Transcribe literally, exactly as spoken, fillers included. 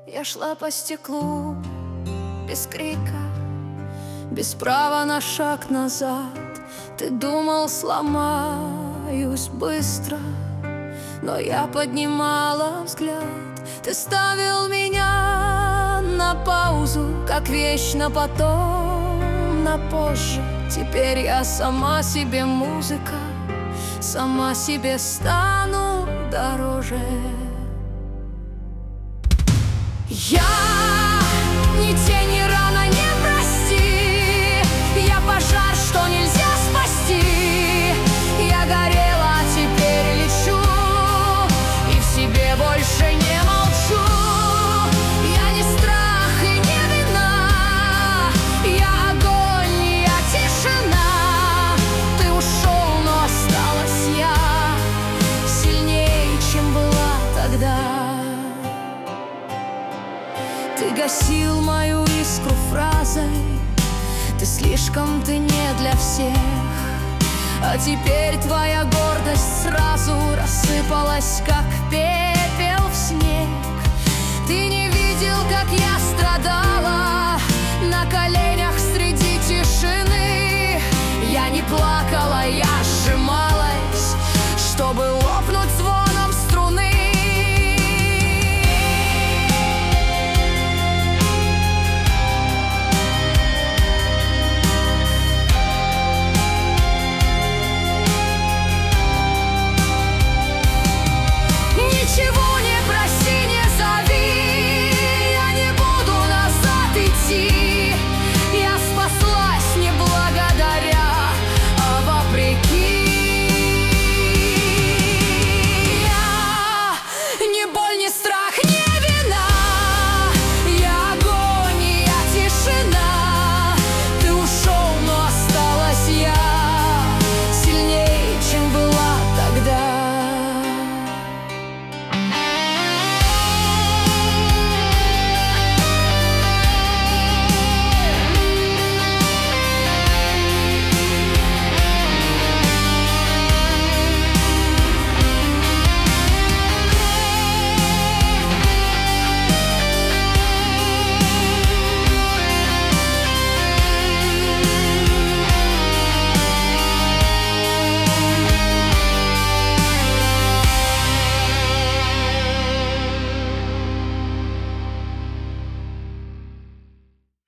Я шла по стеклу без крика, без права на шаг назад. Ты думал, сломаюсь быстро, но я поднимала взгляд. Ты ставил меня на паузу, как вещь на потом, на позже. Теперь я сама себе музыка, сама себе стану дороже. Я ни тень, ни рана, не прости. Я пожар, что нельзя спасти. Я горела, а теперь лечу, и в себе больше не молчу. Я не страх и не вина, я огонь, я тишина. Ты ушел, но осталась я сильнее, чем была тогда. Ты гасил мою искру фразой: ты слишком, ты не для всех. А теперь твоя гордость сразу рассыпалась, как пепел.